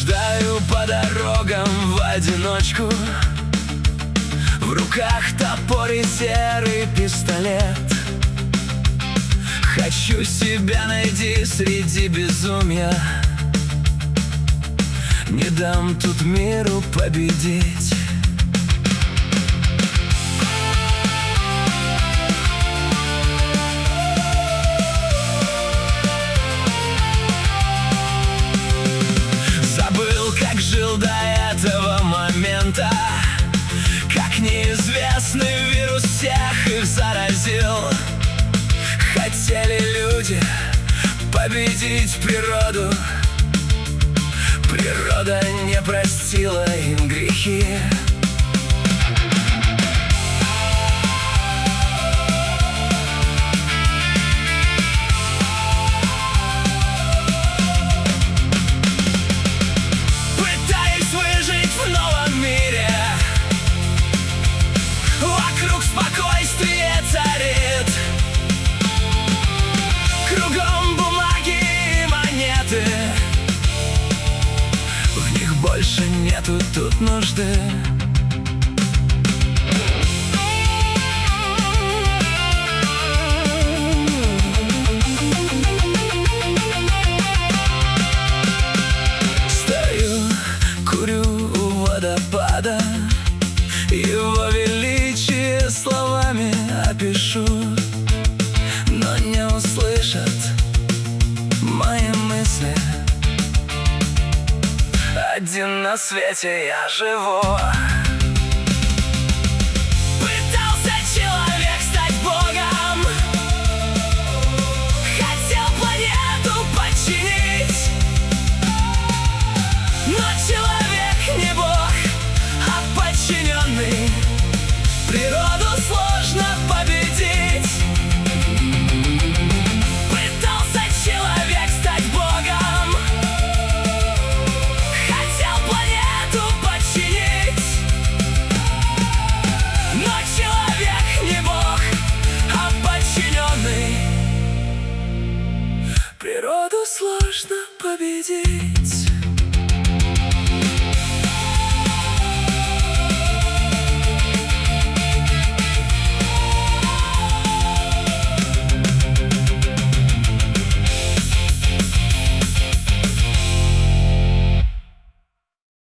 Блуждаю по дорогам в одиночку, в руках топор и серый пистолет. Хочу себя найти среди безумия, не дам тут миру победить. Забыл, как жил до этого момента, как неизвестный вирус всех их заразил. Хотели люди победить природу, природа не простила им грехи. Пытаюсь выжить в новом мире, вокруг спокойствие царит. Кругом бумаги и монеты, в них больше нету тут нужды. Стою, курю у водопада, его величие словами опишу, но не услышат мои мысли. Один на свете я живу. Пытался человек стать богом, хотел планету подчинить, но человек не бог, а подчиненный. Природу сложно победить. Пытался человек стать богом, хотел планету подчинить, но человек не бог, а подчиненный. Природу сложно победить.